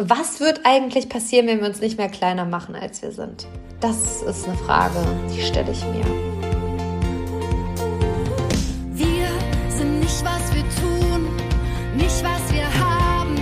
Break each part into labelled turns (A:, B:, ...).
A: was wird eigentlich passieren, wenn wir uns nicht mehr kleiner machen, als wir sind? Das ist eine Frage, die stelle ich mir.
B: Wir sind nicht, was wir tun, nicht, was wir haben.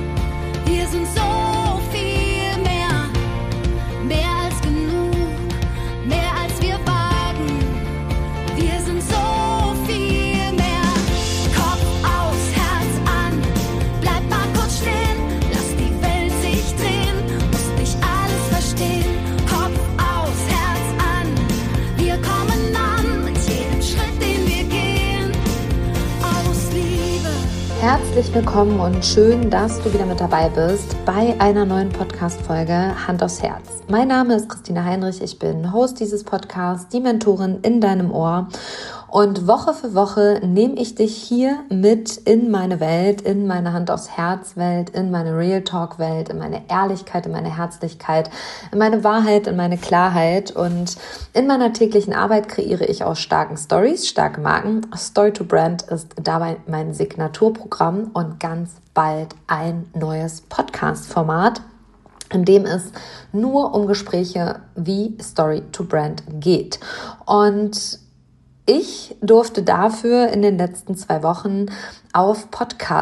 B: Wir sind so viel mehr, mehr als genug, mehr als wir wagen. Wir sind so viel mehr. Kopf aus, Herz an, bleib mal kurz stehen, lass die Welt sich drehen, musst nicht alles verstehen. Kopf aus, Herz an, wir kommen an mit jedem Schritt, den wir gehen, aus Liebe.
A: Herzlich willkommen und schön, dass du wieder mit dabei bist bei einer neuen Podcast-Folge Hand aufs Herz. Mein Name ist Christina Heinrich, ich bin Host dieses Podcasts, die Mentorin in deinem Ohr. Und Woche für Woche nehme ich dich hier mit in meine Welt, in meine Hand aufs Herz Welt, in meine Real Talk Welt, in meine Ehrlichkeit, in meine Herzlichkeit, in meine Wahrheit, in meine Klarheit. Und in meiner täglichen Arbeit kreiere ich aus starken Stories, starke Marken. Story to Brand ist dabei mein Signaturprogramm und ganz bald ein neues Podcast-Format, in dem es nur um Gespräche wie Story to Brand geht. Und ich durfte dafür in den letzten 2 Wochen auf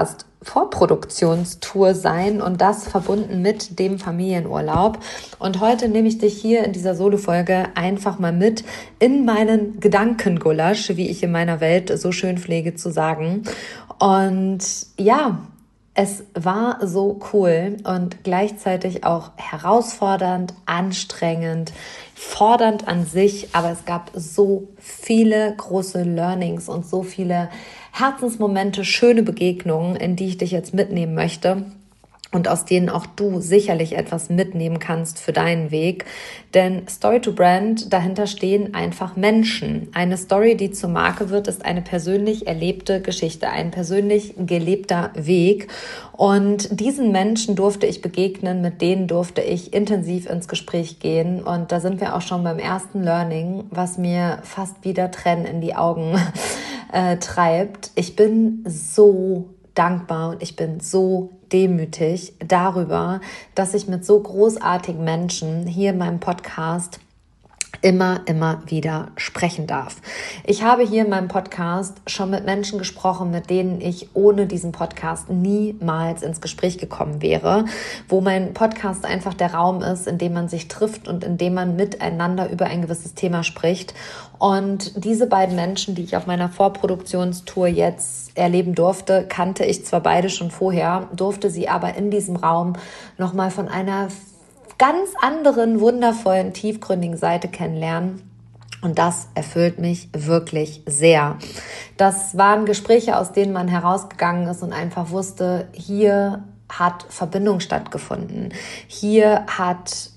A: Podcast-Vorproduktionstour sein und das verbunden mit dem Familienurlaub. Und heute nehme ich dich hier in dieser Solo-Folge einfach mal mit in meinen Gedankengulasch, wie ich in meiner Welt so schön pflege zu sagen. Und ja, es war so cool und gleichzeitig auch herausfordernd, anstrengend, fordernd an sich, aber es gab so viele große Learnings und so viele Herzensmomente, schöne Begegnungen, in die ich dich jetzt mitnehmen möchte. Und aus denen auch du sicherlich etwas mitnehmen kannst für deinen Weg. Denn Story to Brand, dahinter stehen einfach Menschen. Eine Story, die zur Marke wird, ist eine persönlich erlebte Geschichte, ein persönlich gelebter Weg. Und diesen Menschen durfte ich begegnen, mit denen durfte ich intensiv ins Gespräch gehen. Und da sind wir auch schon beim ersten Learning, was mir fast wieder Tränen in die Augen treibt. Ich bin so dankbar und ich bin so demütig darüber, dass ich mit so großartigen Menschen hier in meinem Podcast immer wieder sprechen darf. Ich habe hier in meinem Podcast schon mit Menschen gesprochen, mit denen ich ohne diesen Podcast niemals ins Gespräch gekommen wäre, wo mein Podcast einfach der Raum ist, in dem man sich trifft und in dem man miteinander über ein gewisses Thema spricht. Und diese beiden Menschen, die ich auf meiner Vorproduktionstour jetzt erleben durfte, kannte ich zwar beide schon vorher, durfte sie aber in diesem Raum nochmal von einer ganz anderen, wundervollen, tiefgründigen Seite kennenlernen. Und das erfüllt mich wirklich sehr. Das waren Gespräche, aus denen man herausgegangen ist und einfach wusste, hier hat Verbindung stattgefunden. Hier hat,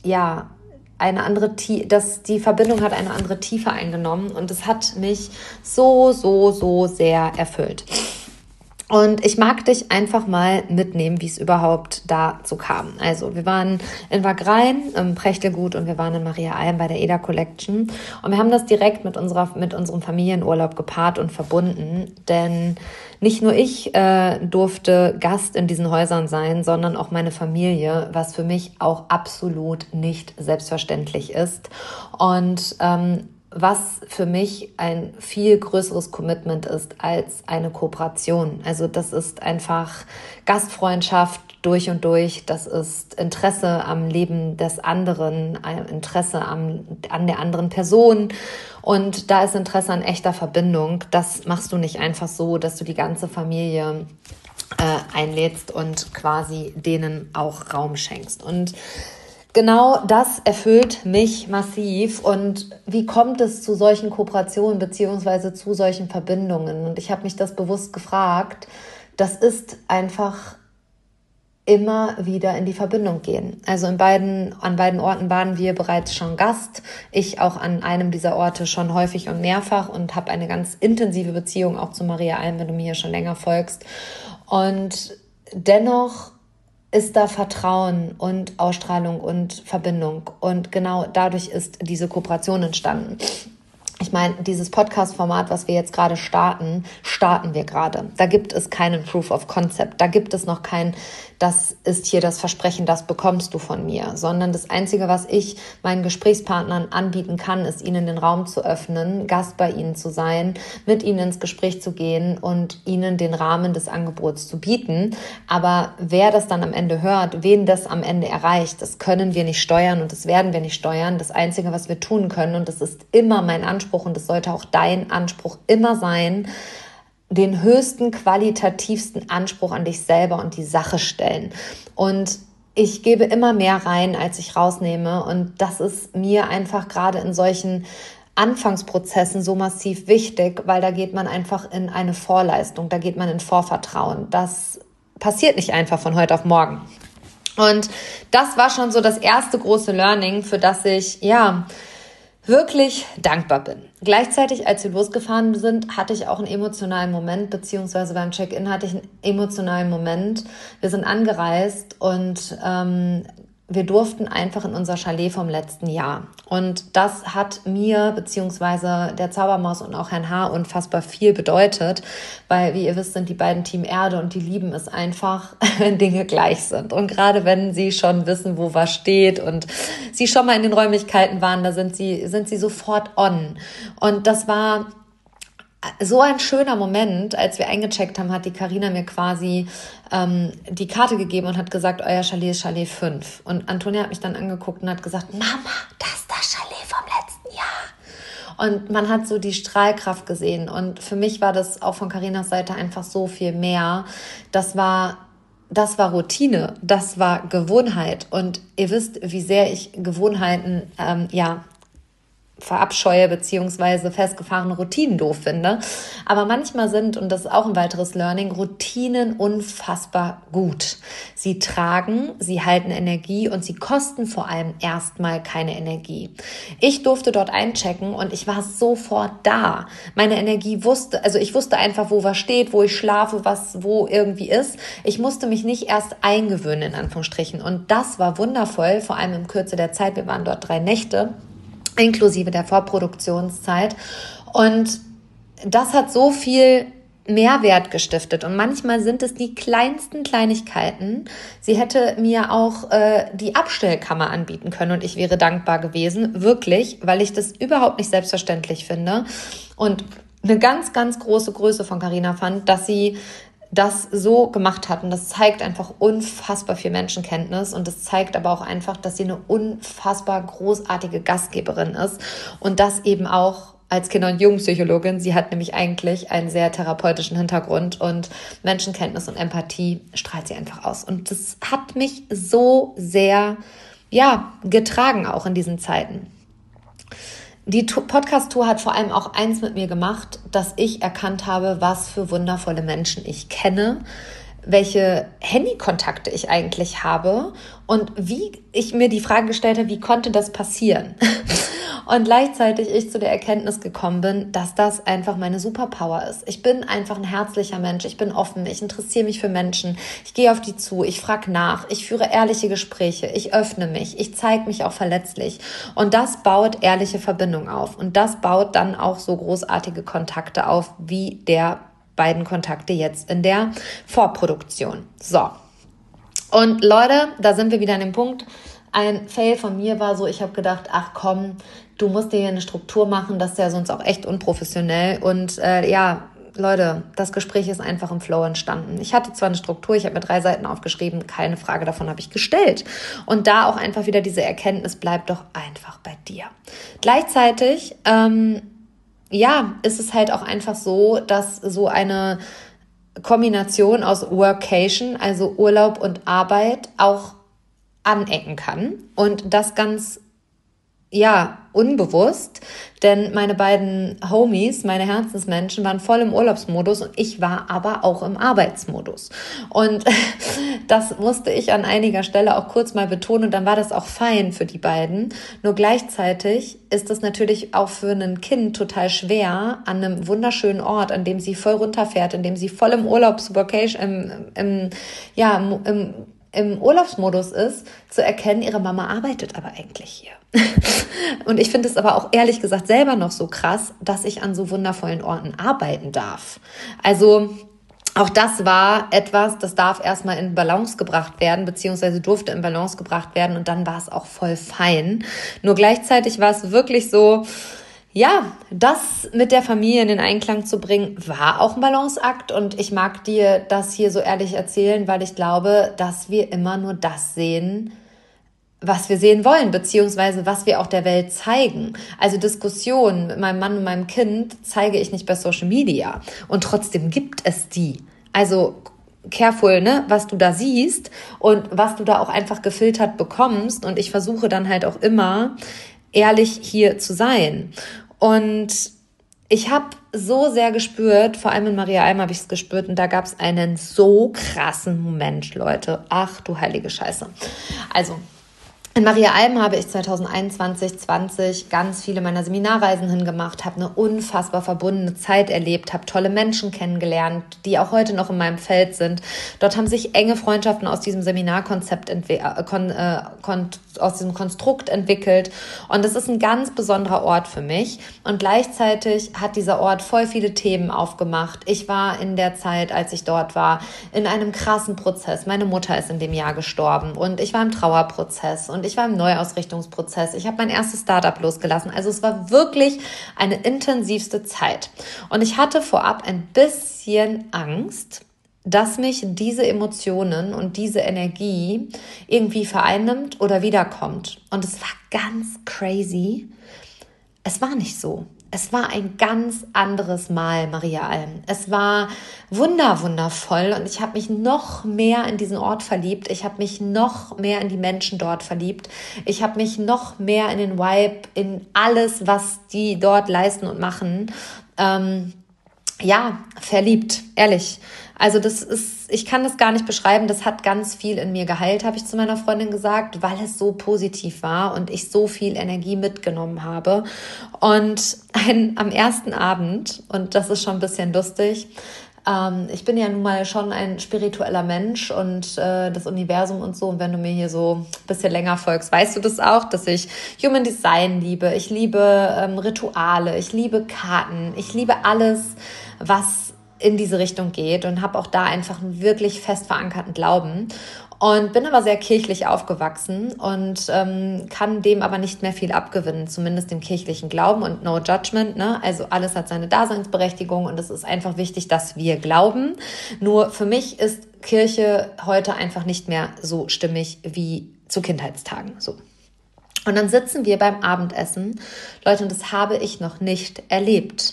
A: die Verbindung hat eine andere Tiefe eingenommen und es hat mich so sehr erfüllt. Und ich mag dich einfach mal mitnehmen, wie es überhaupt dazu kam. Also wir waren in Wagrain im Prechtelgut und wir waren in Maria Alm bei der Eda Collection. Und wir haben das direkt mit unserem Familienurlaub gepaart und verbunden. Denn nicht nur ich durfte Gast in diesen Häusern sein, sondern auch meine Familie, was für mich auch absolut nicht selbstverständlich ist. Und was für mich ein viel größeres Commitment ist als eine Kooperation. Also das ist einfach Gastfreundschaft durch und durch. Das ist Interesse am Leben des anderen, Interesse an der anderen Person. Und da ist Interesse an echter Verbindung. Das machst du nicht einfach so, dass du die ganze Familie einlädst und quasi denen auch Raum schenkst. Und genau das erfüllt mich massiv. Und wie kommt es zu solchen Kooperationen beziehungsweise zu solchen Verbindungen? Und ich habe mich das bewusst gefragt. Das ist einfach immer wieder in die Verbindung gehen. Also an beiden Orten waren wir bereits schon Gast. Ich auch an einem dieser Orte schon häufig und mehrfach und habe eine ganz intensive Beziehung auch zu Maria Alm, wenn du mir hier schon länger folgst. Und dennoch ist da Vertrauen und Ausstrahlung und Verbindung. Und genau dadurch ist diese Kooperation entstanden. Ich meine, dieses Podcast-Format, was wir jetzt gerade starten wir gerade. Da gibt es keinen Proof of Concept. Da gibt es noch kein das ist hier das Versprechen, das bekommst du von mir, sondern das Einzige, was ich meinen Gesprächspartnern anbieten kann, ist ihnen den Raum zu öffnen, Gast bei ihnen zu sein, mit ihnen ins Gespräch zu gehen und ihnen den Rahmen des Angebots zu bieten. Aber wer das dann am Ende hört, wen das am Ende erreicht, das können wir nicht steuern und das werden wir nicht steuern. Das Einzige, was wir tun können, und das ist immer mein Anspruch und das sollte auch dein Anspruch immer sein, den höchsten, qualitativsten Anspruch an dich selber und die Sache stellen. Und ich gebe immer mehr rein, als ich rausnehme. Und das ist mir einfach gerade in solchen Anfangsprozessen so massiv wichtig, weil da geht man einfach in eine Vorleistung, da geht man in Vorvertrauen. Das passiert nicht einfach von heute auf morgen. Und das war schon so das erste große Learning, für das ich, wirklich dankbar bin. Gleichzeitig, als wir losgefahren sind, hatte ich auch einen emotionalen Moment, beziehungsweise beim Check-in hatte ich einen emotionalen Moment. Wir sind angereist und wir durften einfach in unser Chalet vom letzten Jahr. Und das hat mir, beziehungsweise der Zaubermaus und auch Herrn H. unfassbar viel bedeutet, weil, wie ihr wisst, sind die beiden Team Erde und die lieben es einfach, wenn Dinge gleich sind. Und gerade wenn sie schon wissen, wo was steht und sie schon mal in den Räumlichkeiten waren, da sind sie sofort on. Und das war so ein schöner Moment, als wir eingecheckt haben, hat die Carina mir quasi die Karte gegeben und hat gesagt, euer Chalet ist Chalet 5. Und Antonia hat mich dann angeguckt und hat gesagt, Mama, das ist das Chalet vom letzten Jahr. Und man hat so die Strahlkraft gesehen. Und für mich war das auch von Carinas Seite einfach so viel mehr. Das war Routine, das war Gewohnheit. Und ihr wisst, wie sehr ich Gewohnheiten, verabscheue beziehungsweise festgefahrene Routinen doof finde. Aber manchmal sind, und das ist auch ein weiteres Learning, Routinen unfassbar gut. Sie tragen, sie halten Energie und sie kosten vor allem erstmal keine Energie. Ich durfte dort einchecken und ich war sofort da. Meine Energie ich wusste einfach, wo was steht, wo ich schlafe, was wo irgendwie ist. Ich musste mich nicht erst eingewöhnen, in Anführungsstrichen. Und das war wundervoll, vor allem in Kürze der Zeit. Wir waren dort 3 Nächte. Inklusive der Vorproduktionszeit. Und das hat so viel Mehrwert gestiftet. Und manchmal sind es die kleinsten Kleinigkeiten. Sie hätte mir auch die Abstellkammer anbieten können und ich wäre dankbar gewesen. Wirklich, weil ich das überhaupt nicht selbstverständlich finde. Und eine ganz, ganz große Größe von Carina fand, dass sie das so gemacht hat. Und das zeigt einfach unfassbar viel Menschenkenntnis und das zeigt aber auch einfach, dass sie eine unfassbar großartige Gastgeberin ist und das eben auch als Kinder- und Jugendpsychologin. Sie hat nämlich eigentlich einen sehr therapeutischen Hintergrund und Menschenkenntnis und Empathie strahlt sie einfach aus. Und das hat mich so sehr, getragen auch in diesen Zeiten. Die Podcast-Tour hat vor allem auch eins mit mir gemacht, dass ich erkannt habe, was für wundervolle Menschen ich kenne, welche Handykontakte ich eigentlich habe und wie ich mir die Frage gestellt habe, wie konnte das passieren? Und gleichzeitig ich zu der Erkenntnis gekommen bin, dass das einfach meine Superpower ist. Ich bin einfach ein herzlicher Mensch, ich bin offen, ich interessiere mich für Menschen, ich gehe auf die zu, ich frage nach, ich führe ehrliche Gespräche, ich öffne mich, ich zeige mich auch verletzlich. Und das baut ehrliche Verbindung auf und das baut dann auch so großartige Kontakte auf, wie der beiden Kontakte jetzt in der Vorproduktion. So. Und Leute, da sind wir wieder an dem Punkt. Ein Fail von mir war so, ich habe gedacht, ach komm, du musst dir hier eine Struktur machen, das ist ja sonst auch echt unprofessionell. Und Leute, das Gespräch ist einfach im Flow entstanden. Ich hatte zwar eine Struktur, ich habe mir 3 Seiten aufgeschrieben, keine Frage davon habe ich gestellt. Und da auch einfach wieder diese Erkenntnis, bleib doch einfach bei dir. Gleichzeitig, ist es halt auch einfach so, dass so eine Kombination aus Workation, also Urlaub und Arbeit, auch anecken kann und das ganz unbewusst, denn meine beiden Homies, meine Herzensmenschen waren voll im Urlaubsmodus und ich war aber auch im Arbeitsmodus und das musste ich an einiger Stelle auch kurz mal betonen und dann war das auch fein für die beiden, nur gleichzeitig ist es natürlich auch für ein Kind total schwer, an einem wunderschönen Ort, an dem sie voll runterfährt, in dem sie voll im im Urlaubsmodus ist, zu erkennen, ihre Mama arbeitet aber eigentlich hier. Und ich finde es aber auch ehrlich gesagt selber noch so krass, dass ich an so wundervollen Orten arbeiten darf. Also auch das war etwas, das darf erstmal in Balance gebracht werden, beziehungsweise durfte in Balance gebracht werden und dann war es auch voll fein. Nur gleichzeitig war es wirklich so, ja, das mit der Familie in den Einklang zu bringen, war auch ein Balanceakt und ich mag dir das hier so ehrlich erzählen, weil ich glaube, dass wir immer nur das sehen, was wir sehen wollen, beziehungsweise was wir auch der Welt zeigen. Also Diskussionen mit meinem Mann und meinem Kind zeige ich nicht bei Social Media. Und trotzdem gibt es die. Also careful, ne, was du da siehst und was du da auch einfach gefiltert bekommst. Und ich versuche dann halt auch immer, ehrlich hier zu sein. Und ich habe so sehr gespürt, vor allem in Maria Alm habe ich es gespürt und da gab es einen so krassen Moment, Leute. Ach du heilige Scheiße. Also in Maria Alm habe ich 2021/20 ganz viele meiner Seminarreisen hingemacht, habe eine unfassbar verbundene Zeit erlebt, habe tolle Menschen kennengelernt, die auch heute noch in meinem Feld sind. Dort haben sich enge Freundschaften aus diesem Seminarkonzept aus diesem Konstrukt entwickelt und es ist ein ganz besonderer Ort für mich und gleichzeitig hat dieser Ort voll viele Themen aufgemacht. Ich war in der Zeit, als ich dort war, in einem krassen Prozess. Meine Mutter ist in dem Jahr gestorben und ich war im Trauerprozess und ich war im Neuausrichtungsprozess. Ich habe mein erstes Startup losgelassen. Also es war wirklich eine intensivste Zeit. Und ich hatte vorab ein bisschen Angst, dass mich diese Emotionen und diese Energie irgendwie vereinnimmt oder wiederkommt. Und es war ganz crazy. Es war nicht so. Es war ein ganz anderes Mal, Maria Alm. Es war wundervoll und ich habe mich noch mehr in diesen Ort verliebt. Ich habe mich noch mehr in die Menschen dort verliebt. Ich habe mich noch mehr in den Vibe, in alles, was die dort leisten und machen, verliebt, ehrlich. Also ich kann das gar nicht beschreiben, das hat ganz viel in mir geheilt, habe ich zu meiner Freundin gesagt, weil es so positiv war und ich so viel Energie mitgenommen habe. Und am ersten Abend, und das ist schon ein bisschen lustig, ich bin ja nun mal schon ein spiritueller Mensch und das Universum und so. Und wenn du mir hier so ein bisschen länger folgst, weißt du das auch, dass ich Human Design liebe. Ich liebe Rituale, ich liebe Karten, ich liebe alles, was in diese Richtung geht und habe auch da einfach einen wirklich fest verankerten Glauben und bin aber sehr kirchlich aufgewachsen und kann dem aber nicht mehr viel abgewinnen, zumindest dem kirchlichen Glauben und no judgment, ne? Also alles hat seine Daseinsberechtigung und es ist einfach wichtig, dass wir glauben. Nur für mich ist Kirche heute einfach nicht mehr so stimmig wie zu Kindheitstagen, so. Und dann sitzen wir beim Abendessen, Leute, und das habe ich noch nicht erlebt.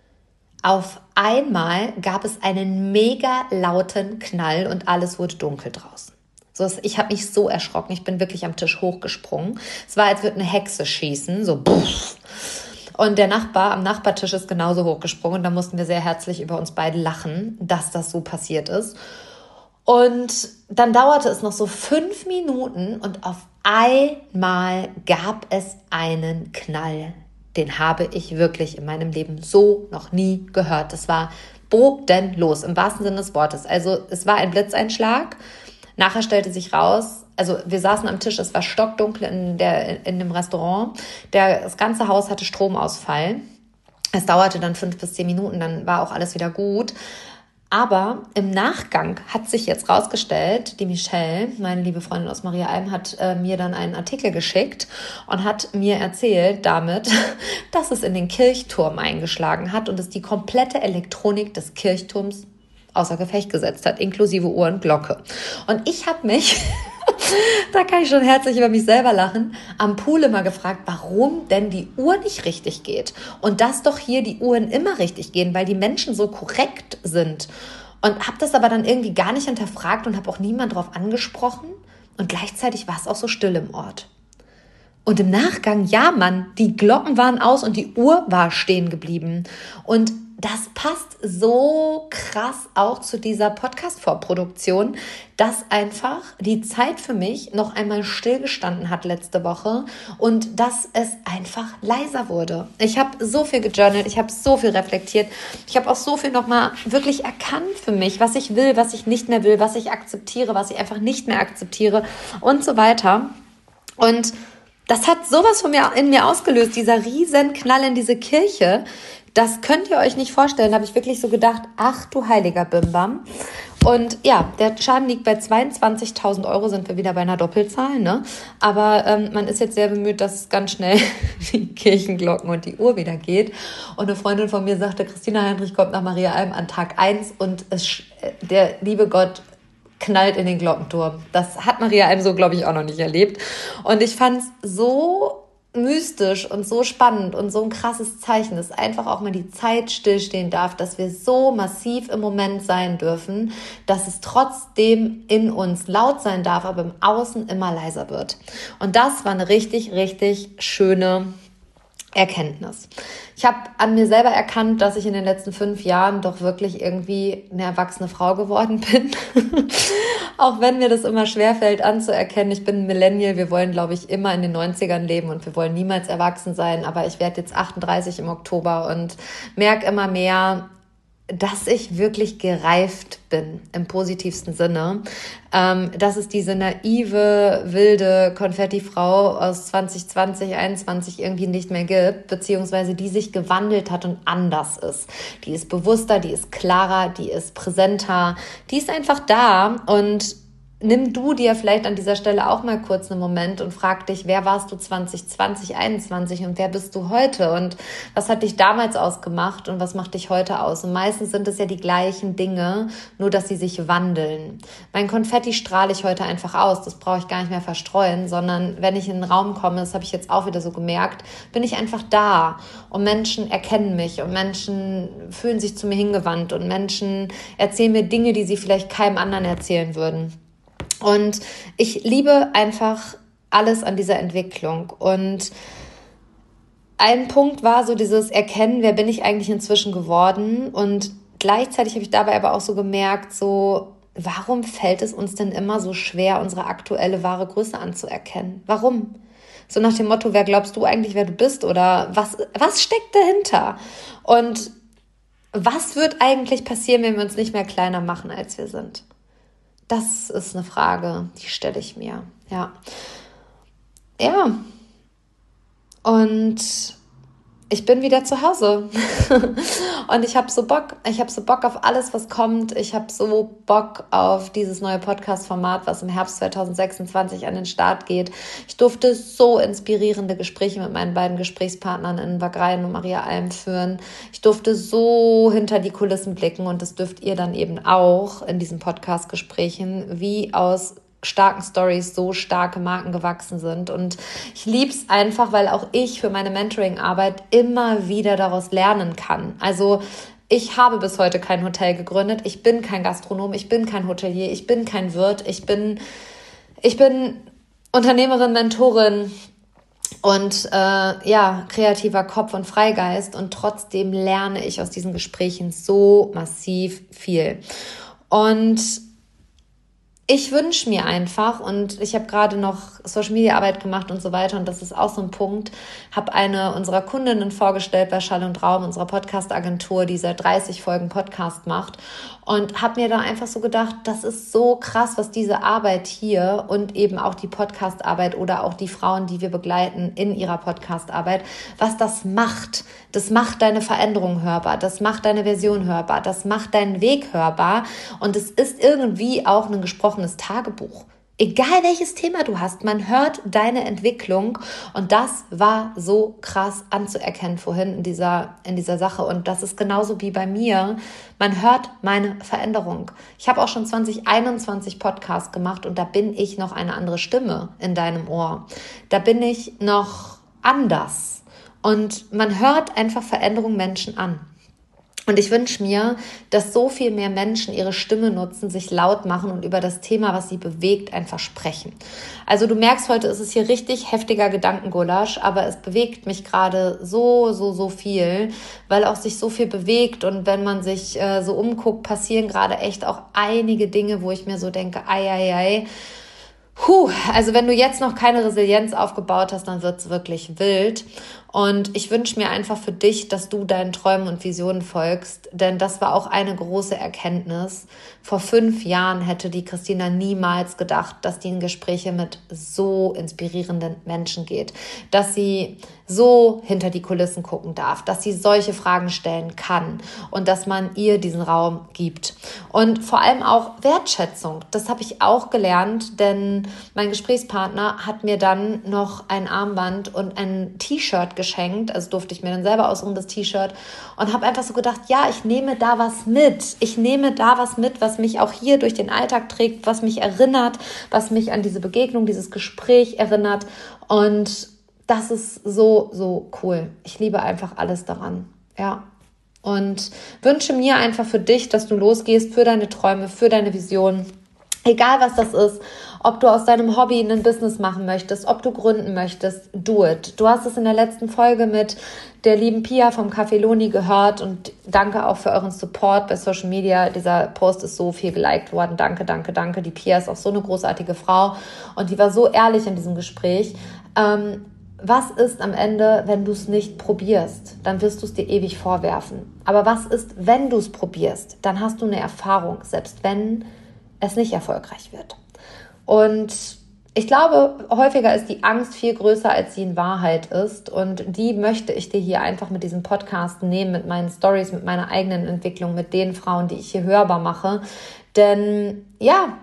A: Auf einmal gab es einen mega lauten Knall und alles wurde dunkel draußen. So, ich habe mich so erschrocken, ich bin wirklich am Tisch hochgesprungen. Es war, als würde eine Hexe schießen, so buff. Und der Nachbar am Nachbartisch ist genauso hochgesprungen und da mussten wir sehr herzlich über uns beide lachen, dass das so passiert ist. Und dann dauerte es noch so 5 Minuten und auf einmal gab es einen Knall. Den habe ich wirklich in meinem Leben so noch nie gehört. Das war bodenlos, im wahrsten Sinne des Wortes. Also es war ein Blitzeinschlag. Nachher stellte sich raus, also wir saßen am Tisch, es war stockdunkel in dem Restaurant. Das ganze Haus hatte Stromausfall. Es dauerte dann 5 bis 10 Minuten, dann war auch alles wieder gut. Aber im Nachgang hat sich jetzt rausgestellt, die Michelle, meine liebe Freundin aus Maria Alm, hat mir dann einen Artikel geschickt und hat mir erzählt damit, dass es in den Kirchturm eingeschlagen hat und es die komplette Elektronik des Kirchturms außer Gefecht gesetzt hat, inklusive Uhr und Glocke. Und ich habe mich, da kann ich schon herzlich über mich selber lachen, am Pool immer gefragt, warum denn die Uhr nicht richtig geht. Und dass doch hier die Uhren immer richtig gehen, weil die Menschen so korrekt sind. Und habe das aber dann irgendwie gar nicht hinterfragt und habe auch niemand drauf angesprochen. Und gleichzeitig war es auch so still im Ort. Und im Nachgang, ja Mann, die Glocken waren aus und die Uhr war stehen geblieben. Und das passt so krass auch zu dieser Podcast-Vorproduktion, dass einfach die Zeit für mich noch einmal stillgestanden hat letzte Woche und dass es einfach leiser wurde. Ich habe so viel gejournalt, ich habe so viel reflektiert, ich habe auch so viel nochmal wirklich erkannt für mich, was ich will, was ich nicht mehr will, was ich akzeptiere, was ich einfach nicht mehr akzeptiere und so weiter. Und das hat sowas in mir ausgelöst, dieser riesen Knall in diese Kirche, Das könnt ihr euch nicht vorstellen. Da habe ich wirklich so gedacht, ach du heiliger Bimbam. Und ja, der Schaden liegt bei 22.000 Euro, sind wir wieder bei einer Doppelzahl, ne? Aber man ist jetzt sehr bemüht, dass ganz schnell die Kirchenglocken und die Uhr wieder geht. Und eine Freundin von mir sagte, Christina Heinrich kommt nach Mariaalm an Tag 1 und der liebe Gott knallt in den Glockenturm. Das hat Mariaalm so, glaube ich, auch noch nicht erlebt. Und ich fand es so mystisch und so spannend und so ein krasses Zeichen, dass einfach auch mal die Zeit stillstehen darf, dass wir so massiv im Moment sein dürfen, dass es trotzdem in uns laut sein darf, aber im Außen immer leiser wird. Und das war eine richtig, richtig schöne Erkenntnis. Ich habe an mir selber erkannt, dass ich in den letzten 5 Jahren doch wirklich irgendwie eine erwachsene Frau geworden bin. Auch wenn mir das immer schwerfällt anzuerkennen. Ich bin ein Millennial, wir wollen, glaube ich, immer in den 90ern leben und wir wollen niemals erwachsen sein. Aber ich werde jetzt 38 im Oktober und merke immer mehr, dass ich wirklich gereift bin, im positivsten Sinne. Dass es diese naive, wilde Konfetti-Frau aus 2020, 2021 irgendwie nicht mehr gibt, beziehungsweise die sich gewandelt hat und anders ist. Die ist bewusster, die ist klarer, die ist präsenter, die ist einfach da. Und nimm du dir vielleicht an dieser Stelle auch mal kurz einen Moment und frag dich, wer warst du 2020, 2021 und wer bist du heute und was hat dich damals ausgemacht und was macht dich heute aus? Und meistens sind es ja die gleichen Dinge, nur dass sie sich wandeln. Mein Konfetti strahle ich heute einfach aus, das brauche ich gar nicht mehr verstreuen, sondern wenn ich in den Raum komme, das habe ich jetzt auch wieder so gemerkt, bin ich einfach da und Menschen erkennen mich und Menschen fühlen sich zu mir hingewandt und Menschen erzählen mir Dinge, die sie vielleicht keinem anderen erzählen würden. Und ich liebe einfach alles an dieser Entwicklung. Und ein Punkt war so dieses Erkennen, wer bin ich eigentlich inzwischen geworden? Und gleichzeitig habe ich dabei aber auch so gemerkt, so, warum fällt es uns denn immer so schwer, unsere aktuelle wahre Größe anzuerkennen? Warum? So nach dem Motto, wer glaubst du eigentlich, wer du bist? Oder was steckt dahinter? Und was wird eigentlich passieren, wenn wir uns nicht mehr kleiner machen, als wir sind? Das ist eine Frage, die stelle ich mir. Ja. Und ich bin wieder zu Hause. Und ich habe so Bock. Ich habe so Bock auf alles, was kommt. Ich habe so Bock auf dieses neue Podcast-Format, was im Herbst 2026 an den Start geht. Ich durfte so inspirierende Gespräche mit meinen beiden Gesprächspartnern in Wagrain und Mariaalm führen. Ich durfte so hinter die Kulissen blicken und das dürft ihr dann eben auch in diesen Podcast-Gesprächen, wie aus starken Stories so starke Marken gewachsen sind. Und ich liebe es einfach, weil auch ich für meine Mentoring-Arbeit immer wieder daraus lernen kann. Also ich habe bis heute kein Hotel gegründet, ich bin kein Gastronom, ich bin kein Hotelier, ich bin kein Wirt, ich bin Unternehmerin, Mentorin und kreativer Kopf und Freigeist und trotzdem lerne ich aus diesen Gesprächen so massiv viel. Und ich wünsche mir einfach, und ich habe gerade noch Social-Media-Arbeit gemacht und so weiter, und das ist auch so ein Punkt, habe eine unserer Kundinnen vorgestellt bei Schall und Raum, unserer Podcast-Agentur, die seit 30 Folgen Podcast macht, und habe mir da einfach so gedacht, das ist so krass, was diese Arbeit hier und eben auch die Podcast-Arbeit oder auch die Frauen, die wir begleiten in ihrer Podcast-Arbeit, was das macht. Das macht deine Veränderung hörbar, das macht deine Version hörbar, das macht deinen Weg hörbar, und es ist irgendwie auch ein gesprochenes Tagebuch. Egal welches Thema du hast, man hört deine Entwicklung, und das war so krass anzuerkennen vorhin in dieser Sache, und das ist genauso wie bei mir. Man hört meine Veränderung. Ich habe auch schon 2021 Podcast gemacht und da bin ich noch eine andere Stimme in deinem Ohr. Da bin ich noch anders und man hört einfach Veränderungen Menschen an. Und ich wünsche mir, dass so viel mehr Menschen ihre Stimme nutzen, sich laut machen und über das Thema, was sie bewegt, einfach sprechen. Also du merkst, heute ist es hier richtig heftiger Gedankengulasch, aber es bewegt mich gerade so viel, weil auch sich so viel bewegt, und wenn man sich so umguckt, passieren gerade echt auch einige Dinge, wo ich mir so denke, Also wenn du jetzt noch keine Resilienz aufgebaut hast, dann wird's wirklich wild. Und ich wünsche mir einfach für dich, dass du deinen Träumen und Visionen folgst, denn das war auch eine große Erkenntnis. Vor 5 Jahren hätte die Christina niemals gedacht, dass die in Gespräche mit so inspirierenden Menschen geht, dass sie so hinter die Kulissen gucken darf, dass sie solche Fragen stellen kann und dass man ihr diesen Raum gibt. Und vor allem auch Wertschätzung, das habe ich auch gelernt, denn mein Gesprächspartner hat mir dann noch ein Armband und ein T-Shirt geschenkt, also durfte ich mir dann selber aussuchen, das T-Shirt, und habe einfach so gedacht, ja, ich nehme da was mit. Ich nehme da was mit, was mich auch hier durch den Alltag trägt, was mich erinnert, was mich an diese Begegnung, dieses Gespräch erinnert, und das ist so, so cool. Ich liebe einfach alles daran, ja. Und wünsche mir einfach für dich, dass du losgehst für deine Träume, für deine Visionen. Egal was das ist, ob du aus deinem Hobby ein Business machen möchtest, ob du gründen möchtest, do it. Du hast es in der letzten Folge mit der lieben Pia vom Café Loni gehört, und danke auch für euren Support bei Social Media. Dieser Post ist so viel geliked worden. Danke, danke, danke. Die Pia ist auch so eine großartige Frau und die war so ehrlich in diesem Gespräch. Was ist am Ende, wenn du es nicht probierst? Dann wirst du es dir ewig vorwerfen. Aber was ist, wenn du es probierst? Dann hast du eine Erfahrung, selbst wenn es nicht erfolgreich wird. Und ich glaube, häufiger ist die Angst viel größer, als sie in Wahrheit ist. Und die möchte ich dir hier einfach mit diesem Podcast nehmen, mit meinen Stories, mit meiner eigenen Entwicklung, mit den Frauen, die ich hier hörbar mache. Denn ja,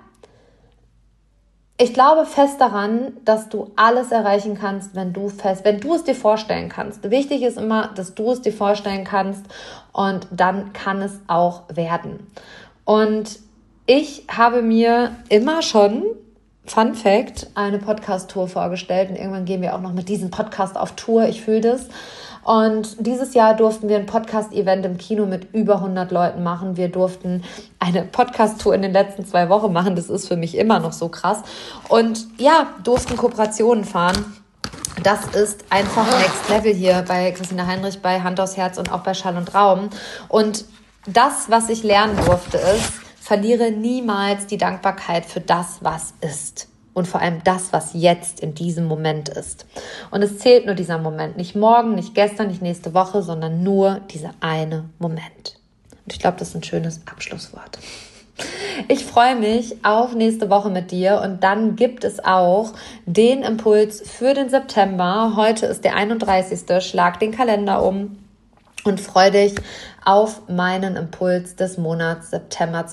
A: ich glaube fest daran, dass du alles erreichen kannst, wenn du es dir vorstellen kannst. Wichtig ist immer, dass du es dir vorstellen kannst, und dann kann es auch werden. Und ich habe mir immer schon, Fun Fact, eine Podcast-Tour vorgestellt, und irgendwann gehen wir auch noch mit diesem Podcast auf Tour. Ich fühle das. Und dieses Jahr durften wir ein Podcast-Event im Kino mit über 100 Leuten machen. Wir durften eine Podcast-Tour in den letzten 2 Wochen machen. Das ist für mich immer noch so krass. Und ja, durften Kooperationen fahren. Das ist einfach Next Level hier bei Christina Heinrich, bei Hand aufs Herz und auch bei Schall und Raum. Und das, was ich lernen durfte, ist, verliere niemals die Dankbarkeit für das, was ist. Und vor allem das, was jetzt in diesem Moment ist. Und es zählt nur dieser Moment. Nicht morgen, nicht gestern, nicht nächste Woche, sondern nur dieser eine Moment. Und ich glaube, das ist ein schönes Abschlusswort. Ich freue mich auf nächste Woche mit dir, und dann gibt es auch den Impuls für den September. Heute ist der 31. Schlag den Kalender um und freue dich auf meinen Impuls des Monats September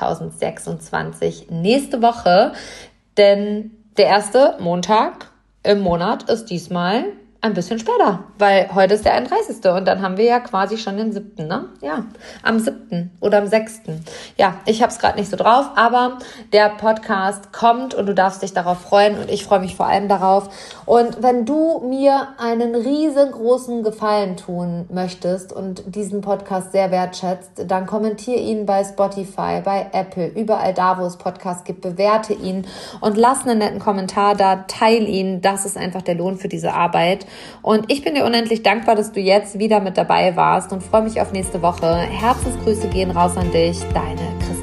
A: 2026 nächste Woche. Denn der erste Montag im Monat ist diesmal ein bisschen später, weil heute ist der 31. und dann haben wir ja quasi schon den 7., ne? Ja, am 7. oder am 6. Ja, ich habe es gerade nicht so drauf, aber der Podcast kommt und du darfst dich darauf freuen, und ich freue mich vor allem darauf. Und wenn du mir einen riesengroßen Gefallen tun möchtest und diesen Podcast sehr wertschätzt, dann kommentiere ihn bei Spotify, bei Apple, überall da, wo es Podcasts gibt, bewerte ihn und lass einen netten Kommentar da, teile ihn. Das ist einfach der Lohn für diese Arbeit. Und ich bin dir unendlich dankbar, dass du jetzt wieder mit dabei warst, und freue mich auf nächste Woche. Herzensgrüße gehen raus an dich, deine Christina.